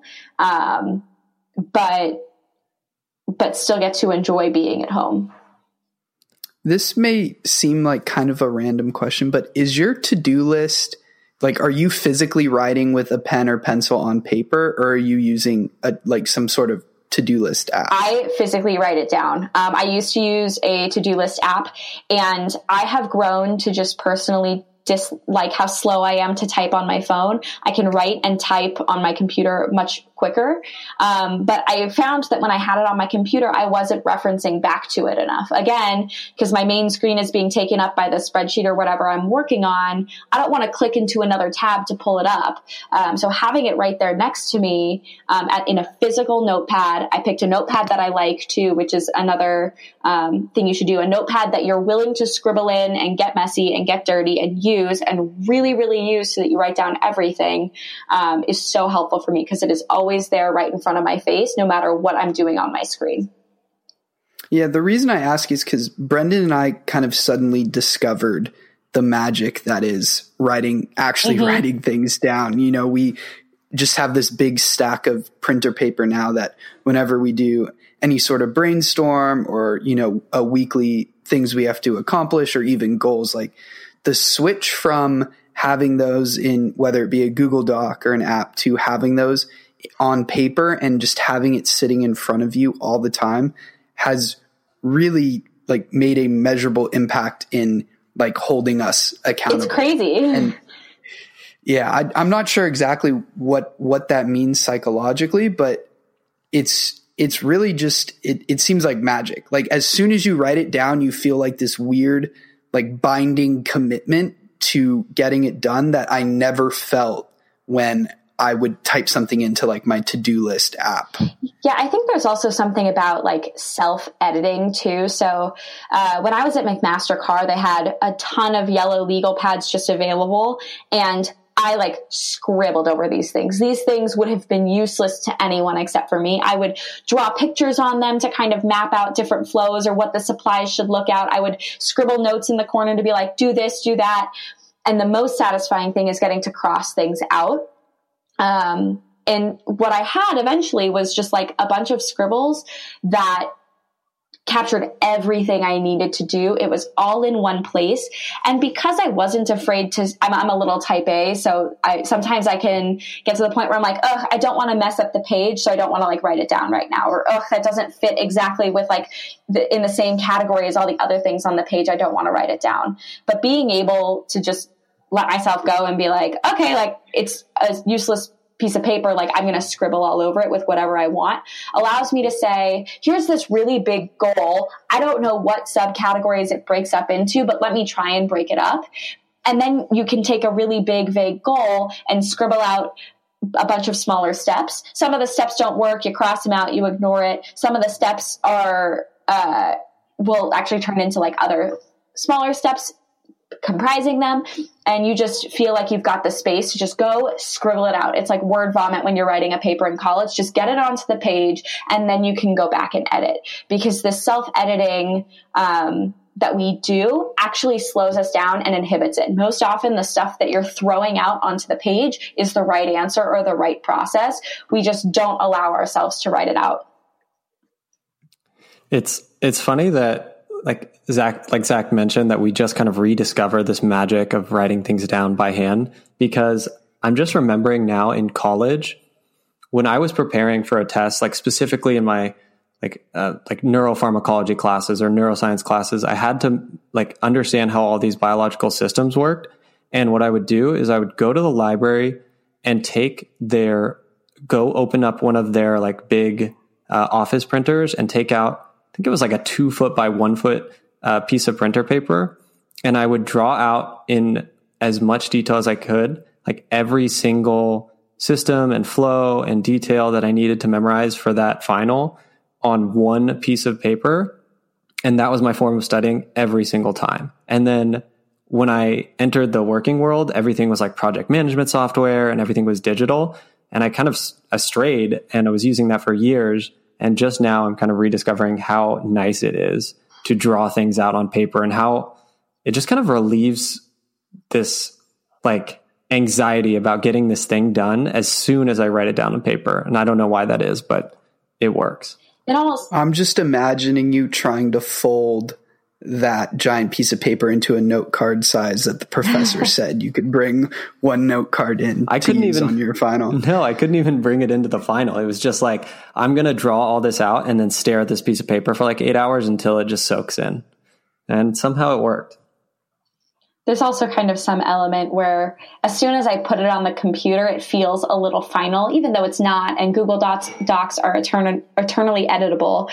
but still get to enjoy being at home. This may seem like kind of a random question, but is your to-do list, are you physically writing with a pen or pencil on paper, or are you using some sort of to-do list app? I physically write it down. I used to use a to-do list app, and I have grown to just personally dislike how slow I am to type on my phone. I can write and type on my computer much quicker. But I found that when I had it on my computer, I wasn't referencing back to it enough. Again, because my main screen is being taken up by the spreadsheet or whatever I'm working on, I don't want to click into another tab to pull it up. So having it right there next to me in a physical notepad, I picked a notepad that I like too, which is another thing you should do. A notepad that you're willing to scribble in and get messy and get dirty and use and really, really use so that you write down everything is so helpful for me because it is always there right in front of my face, no matter what I'm doing on my screen. Yeah, the reason I ask is because Brendan and I kind of suddenly discovered the magic that is writing things down. You know, we just have this big stack of printer paper now that whenever we do any sort of brainstorm or, you know, a weekly things we have to accomplish or even goals, like the switch from having those in, whether it be a Google Doc or an app, to having those on paper and just having it sitting in front of you all the time has really like made a measurable impact in like holding us accountable. It's crazy. And yeah, I'm not sure exactly what that means psychologically, but it's really just, it seems like magic. Like as soon as you write it down, you feel like this weird, like binding commitment to getting it done that I never felt when I would type something into like my to-do list app. Yeah, I think there's also something about like self-editing too. So when I was at McMaster Carr, they had a ton of yellow legal pads just available, and I like scribbled over these things. These things would have been useless to anyone except for me. I would draw pictures on them to kind of map out different flows or what the supplies should look out. I would scribble notes in the corner to be like, do this, do that. And the most satisfying thing is getting to cross things out. And what I had eventually was just like a bunch of scribbles that captured everything I needed to do. It was all in one place. And because I wasn't afraid to, I'm a little type A. So sometimes I can get to the point where I'm like, oh, I don't want to mess up the page. So I don't want to like write it down right now. Or, oh, that doesn't fit exactly with like in the same category as all the other things on the page. I don't want to write it down. But being able to just let myself go and be like, okay, like it's a useless piece of paper, like I'm going to scribble all over it with whatever I want, allows me to say, here's this really big goal. I don't know what subcategories it breaks up into, but let me try and break it up. And then you can take a really big, vague goal and scribble out a bunch of smaller steps. Some of the steps don't work. You cross them out, you ignore it. Some of the steps are, will actually turn into like other smaller steps comprising them, and you just feel like you've got the space to just go scribble it out. It's like word vomit when you're writing a paper in college. Just get it onto the page, and then you can go back and edit, because the self-editing that we do actually slows us down and inhibits it. Most often the stuff that you're throwing out onto the page is the right answer or the right process. We just don't allow ourselves to write it out. It's funny that like Zach mentioned, that we just kind of rediscover this magic of writing things down by hand, because I'm just remembering now in college when I was preparing for a test, like specifically in my like neuropharmacology classes or neuroscience classes, I had to like understand how all these biological systems worked. And what I would do is I would go to the library and go open up one of their like big office printers and take out, I think it was like a 2 foot by 1 foot piece of printer paper. And I would draw out in as much detail as I could, like every single system and flow and detail that I needed to memorize for that final on one piece of paper. And that was my form of studying every single time. And then when I entered the working world, everything was like project management software and everything was digital. And I kind of strayed, and I was using that for years. And just now I'm kind of rediscovering how nice it is to draw things out on paper, and how it just kind of relieves this like anxiety about getting this thing done as soon as I write it down on paper. And I don't know why that is, but it works. It almost, I'm just imagining you trying to fold that giant piece of paper into a note card size that the professor said you could bring one note card in I couldn't use even on your final. No, I couldn't even bring it into the final. It was just like, I'm going to draw all this out and then stare at this piece of paper for like 8 hours until it just soaks in. And somehow it worked. There's also kind of some element where as soon as I put it on the computer, it feels a little final, even though it's not. And Google Docs are eternally editable,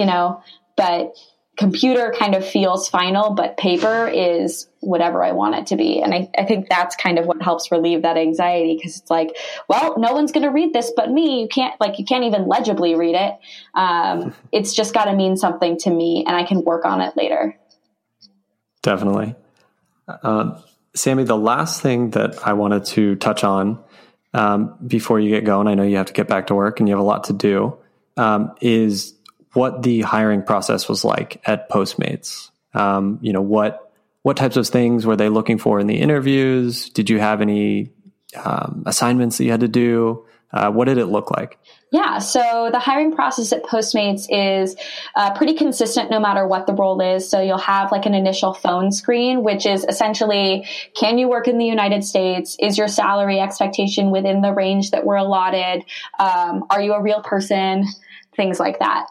but computer kind of feels final, but paper is whatever I want it to be. And I think that's kind of what helps relieve that anxiety, because it's like, well, no one's going to read this but me. You can't even legibly read it. It's just got to mean something to me, and I can work on it later. Definitely. Sammy, the last thing that I wanted to touch on before you get going, I know you have to get back to work and you have a lot to do, is what the hiring process was like at Postmates. What types of things were they looking for in the interviews? Did you have any assignments that you had to do? What did it look like? Yeah, so the hiring process at Postmates is pretty consistent no matter what the role is. So you'll have like an initial phone screen, which is essentially, can you work in the United States? Is your salary expectation within the range that we're allotted? Are you a real person? Things like that.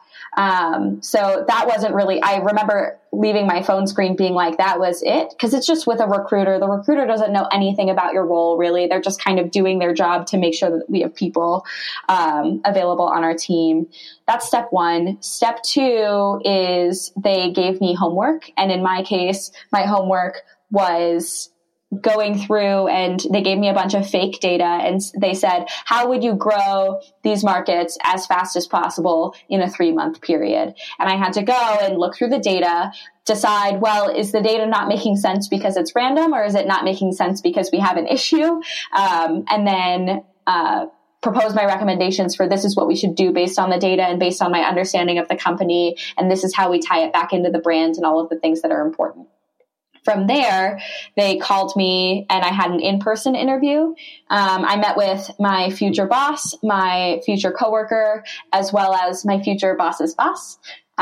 So that wasn't really, I remember leaving my phone screen being like, that was it. Cause it's just with a recruiter. The recruiter doesn't know anything about your role, really. They're just kind of doing their job to make sure that we have people, available on our team. That's step one. Step two is they gave me homework. And in my case, my homework was going through, and they gave me a bunch of fake data, and they said, how would you grow these markets as fast as possible in a 3-month period? And I had to go and look through the data, decide, well, is the data not making sense because it's random, or is it not making sense because we have an issue? And then propose my recommendations for this is what we should do based on the data and based on my understanding of the company. And this is how we tie it back into the brand and all of the things that are important. From there, they called me and I had an in-person interview. I met with my future boss, my future coworker, as well as my future boss's boss.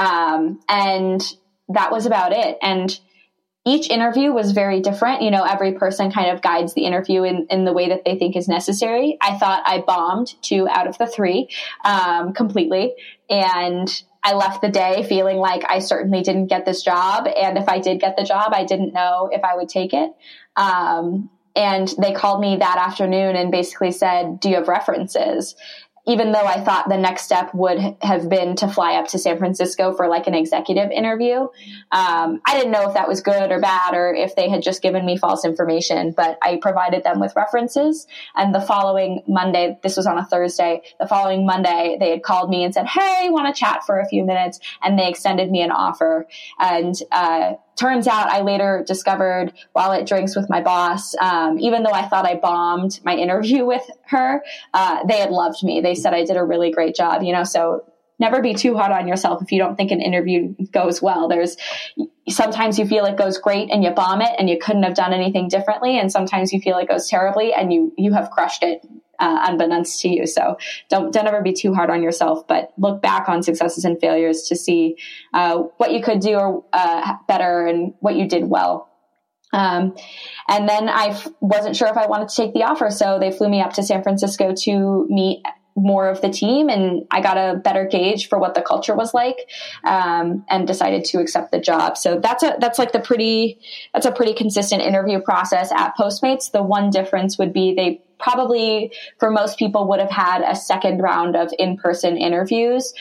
And that was about it. And each interview was very different. Every person kind of guides the interview in the way that they think is necessary. I thought I bombed 2 out of the 3 completely. And I left the day feeling like I certainly didn't get this job. And if I did get the job, I didn't know if I would take it. And they called me that afternoon and basically said, do you have references? Even though I thought the next step would have been to fly up to San Francisco for like an executive interview. I didn't know if that was good or bad, or if they had just given me false information, but I provided them with references. And the following Monday, this was on a Thursday, the following Monday, they had called me and said, hey, want to chat for a few minutes? And they extended me an offer. And, turns out I later discovered while at drinks with my boss, even though I thought I bombed my interview with her, they had loved me. They said I did a really great job, so never be too hard on yourself if you don't think an interview goes well. Sometimes you feel it goes great and you bomb it and you couldn't have done anything differently. And sometimes you feel it goes terribly and you have crushed it. Unbeknownst to you. So don't ever be too hard on yourself, but look back on successes and failures to see what you could do better and what you did well. And then I wasn't sure if I wanted to take the offer. So they flew me up to San Francisco to meet more of the team, and I got a better gauge for what the culture was like, and decided to accept the job. So that's a pretty consistent interview process at Postmates. The one difference would be they probably, for most people, would have had a second round of in-person interviews,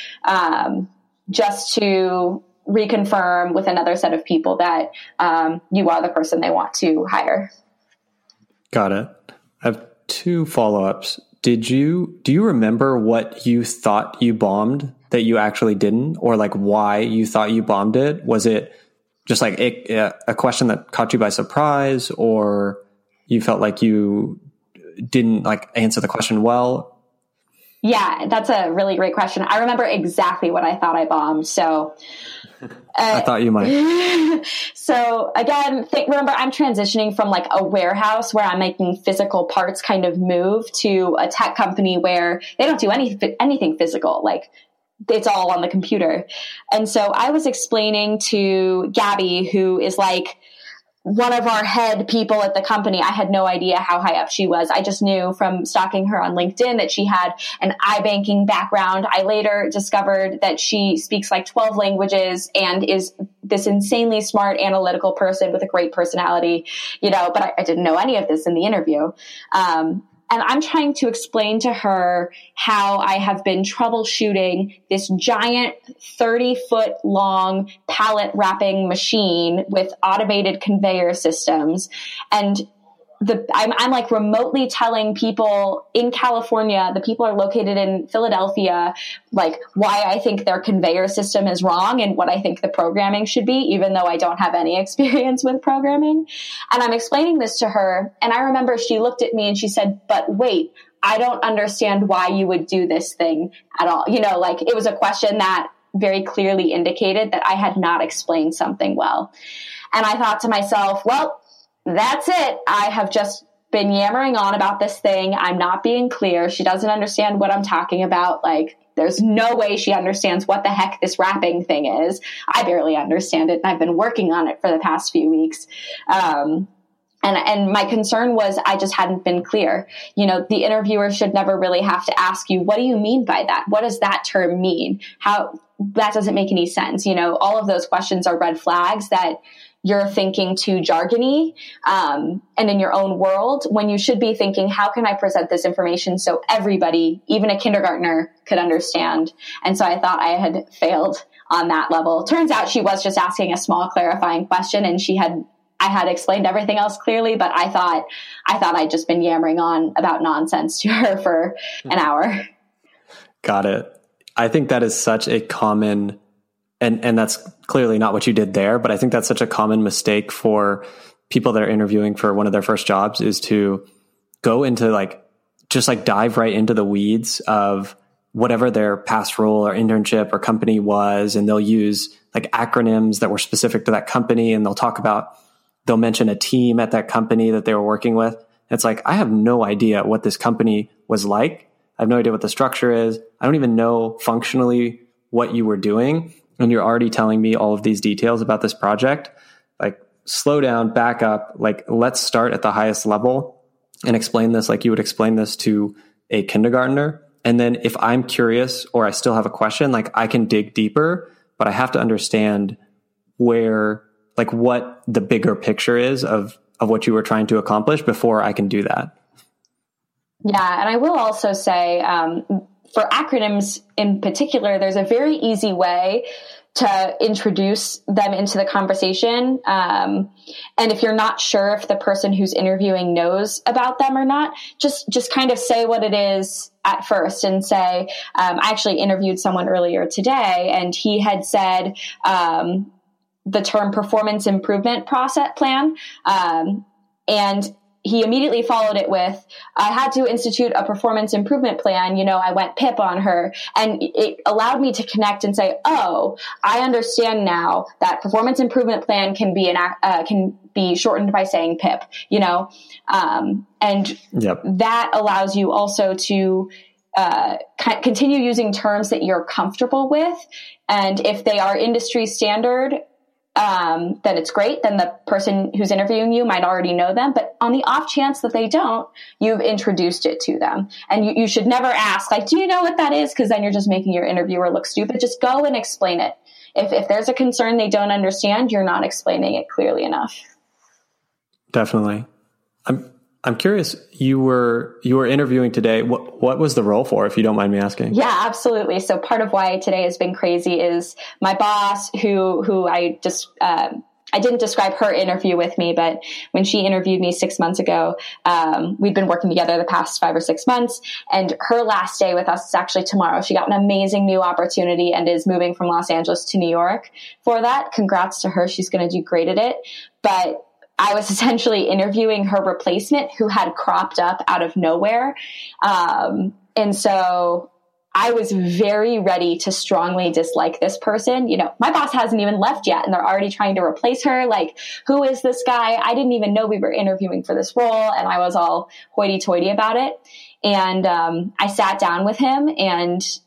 just to reconfirm with another set of people that you are the person they want to hire. Got it. I have 2 follow-ups. Do you remember what you thought you bombed that you actually didn't, or like why you thought you bombed it? Was it just like a question that caught you by surprise, or you felt like you didn't like answer the question well? Yeah, that's a really great question. I remember exactly what I thought I bombed. So I thought you might. So again, remember, I'm transitioning from like a warehouse where I'm making physical parts kind of move to a tech company where they don't do anything physical. Like it's all on the computer. And so I was explaining to Gabby, who is like one of our head people at the company. I had no idea how high up she was. I just knew from stalking her on LinkedIn that she had an iBanking background. I later discovered that she speaks like 12 languages and is this insanely smart, analytical person with a great personality, but I didn't know any of this in the interview. And I'm trying to explain to her how I have been troubleshooting this giant 30-foot long pallet wrapping machine with automated conveyor systems. And I'm like remotely telling people in California, the people are located in Philadelphia, like why I think their conveyor system is wrong and what I think the programming should be, even though I don't have any experience with programming. And I'm explaining this to her. And I remember she looked at me and she said, but wait, I don't understand why you would do this thing at all. Like it was a question that very clearly indicated that I had not explained something well. And I thought to myself, well, that's it. I have just been yammering on about this thing. I'm not being clear. She doesn't understand what I'm talking about. Like, there's no way she understands what the heck this wrapping thing is. I barely understand it, and I've been working on it for the past few weeks. And my concern was I just hadn't been clear. The interviewer should never really have to ask you, what do you mean by that? What does that term mean? That doesn't make any sense. All of those questions are red flags that you're thinking too jargony, and in your own world, when you should be thinking, how can I present this information so everybody, even a kindergartner, could understand? And so I thought I had failed on that level. Turns out she was just asking a small clarifying question, and I had explained everything else clearly, but I thought I'd just been yammering on about nonsense to her for an hour. Got it. I think that is such a common, and that's clearly not what you did there, but I think that's such a common mistake for people that are interviewing for one of their first jobs, is to go into just dive right into the weeds of whatever their past role or internship or company was. And they'll use acronyms that were specific to that company. And they'll mention a team at that company that they were working with. It's like, I have no idea what this company was like. I have no idea what the structure is. I don't even know functionally what you were doing. And you're already telling me all of these details about this project. Slow down, back up. Let's start at the highest level and explain this like you would explain this to a kindergartner. And then if I'm curious or I still have a question, I can dig deeper, but I have to understand what the bigger picture is of what you were trying to accomplish before I can do that. Yeah. And I will also say, for acronyms in particular, there's a very easy way to introduce them into the conversation. And if you're not sure if the person who's interviewing knows about them or not, just kind of say what it is at first and say, I actually interviewed someone earlier today, and he had said, the term performance improvement process plan. And he immediately followed it with, I had to institute a performance improvement plan. I went PIP on her, and it allowed me to connect and say, oh, I understand now that performance improvement plan can be shortened by saying PIP, and yep. That allows you also to continue using terms that you're comfortable with. And if they are industry standard, then it's great. Then the person who's interviewing you might already know them. But on the off chance that they don't, you've introduced it to them. And you should never ask, do you know what that is? Because then you're just making your interviewer look stupid. Just go and explain it. If there's a concern they don't understand, you're not explaining it clearly enough. Definitely. I'm curious, you were interviewing today. What was the role for, if you don't mind me asking? Yeah, absolutely. So part of why today has been crazy is my boss, who I didn't describe her interview with me, but when she interviewed me 6 months ago, we'd been working together the past 5 or 6 months, and her last day with us is actually tomorrow. She got an amazing new opportunity and is moving from Los Angeles to New York for that. Congrats to her. She's going to do great at it. But I was essentially interviewing her replacement, who had cropped up out of nowhere. And so I was very ready to strongly dislike this person. My boss hasn't even left yet, and they're already trying to replace her. Who is this guy? I didn't even know we were interviewing for this role, and I was all hoity-toity about it. And I sat down with him, and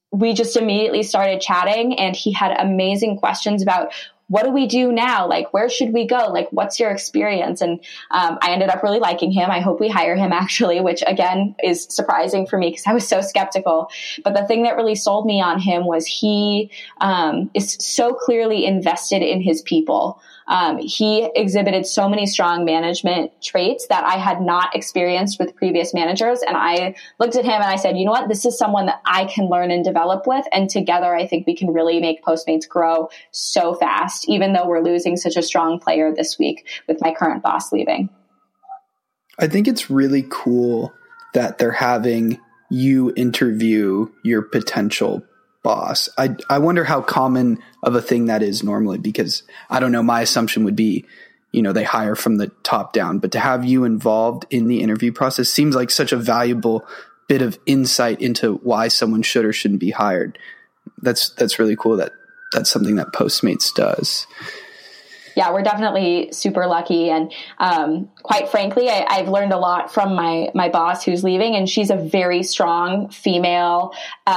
we just immediately started chatting, and he had amazing questions about, what do we do now? Like, where should we go? Like, what's your experience? And I ended up really liking him. I hope we hire him, actually, which again is surprising for me because I was so skeptical. But the thing that really sold me on him was he is so clearly invested in his people. He exhibited so many strong management traits that I had not experienced with previous managers. And I looked at him and I said, you know what, this is someone that I can learn and develop with. And together, I think we can really make Postmates grow so fast, even though we're losing such a strong player this week with my current boss leaving. I think it's really cool that they're having you interview your potential boss. I wonder how common of a thing that is normally, because I don't know, my assumption would be, they hire from the top down, but to have you involved in the interview process seems like such a valuable bit of insight into why someone should or shouldn't be hired. That's really cool that's something that Postmates does. Yeah, we're definitely super lucky. And quite frankly, I've learned a lot from my boss who's leaving, and she's a very strong female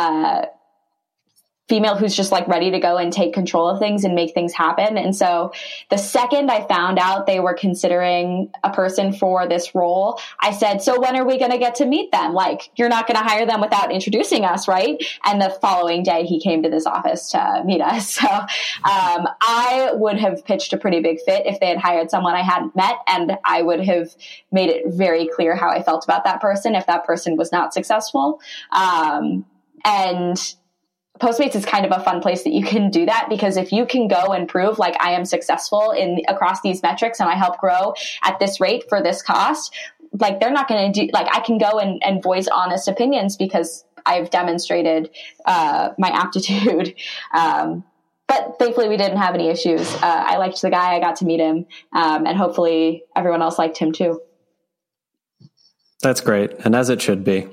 who's just like ready to go and take control of things and make things happen. And so the second I found out they were considering a person for this role, I said, so when are we going to get to meet them? Like, you're not going to hire them without introducing us, right? And the following day he came to this office to meet us. So I would have pitched a pretty big fit if they had hired someone I hadn't met. And I would have made it very clear how I felt about that person if that person was not successful. And Postmates is kind of a fun place that you can do that, because if you can go and prove like I am successful across these metrics and I help grow at this rate for this cost, like they're not going to do, like I can go and voice honest opinions because I've demonstrated my aptitude. But thankfully we didn't have any issues. I liked the guy. I got to meet him. And hopefully everyone else liked him too. That's great. And as it should be.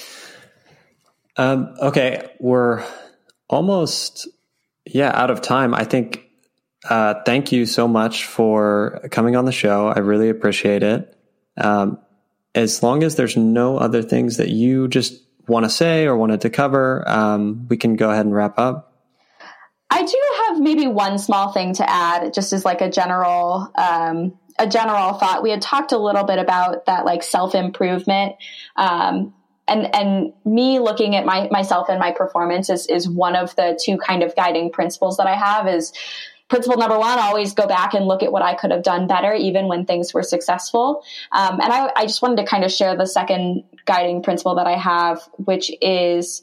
Okay. We're almost, out of time. I think, thank you so much for coming on the show. I really appreciate it. As long as there's no other things that you just want to say or wanted to cover, we can go ahead and wrap up. I do have maybe one small thing to add, just as like a general thought. We had talked a little bit about that, like self-improvement, and me looking at myself and my performance is one of the two kind of guiding principles that I have. Is principle number one, always go back and look at what I could have done better, even when things were successful. And I just wanted to kind of share the second guiding principle that I have, which is,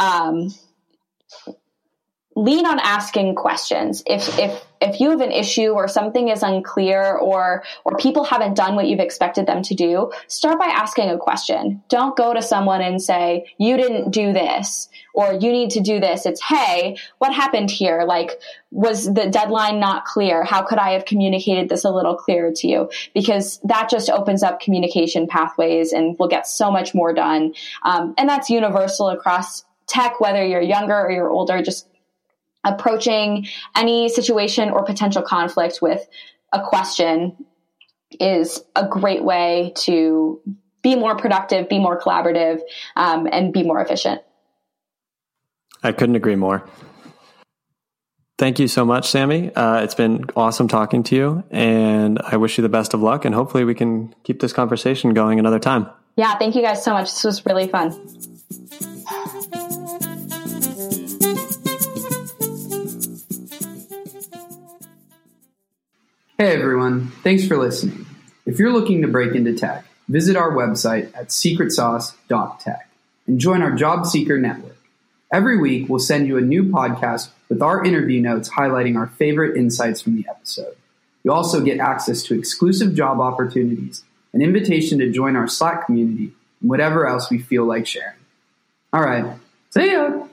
lean on asking questions. If you have an issue or something is unclear or people haven't done what you've expected them to do, start by asking a question. Don't go to someone and say, you didn't do this, or you need to do this. It's, hey, what happened here? Like, was the deadline not clear? How could I have communicated this a little clearer to you? Because that just opens up communication pathways and we'll get so much more done. And that's universal across tech, whether you're younger or you're older. Just approaching any situation or potential conflict with a question is a great way to be more productive, be more collaborative, and be more efficient. I couldn't agree more. Thank you so much, Sammy. It's been awesome talking to you, and I wish you the best of luck, and hopefully we can keep this conversation going another time. Yeah, thank you guys so much. This was really fun. Hey everyone, thanks for listening. If you're looking to break into tech, visit our website at secretsauce.tech and join our Job Seeker Network. Every week, we'll send you a new podcast with our interview notes highlighting our favorite insights from the episode. You'll also get access to exclusive job opportunities, an invitation to join our Slack community, and whatever else we feel like sharing. All right, see ya!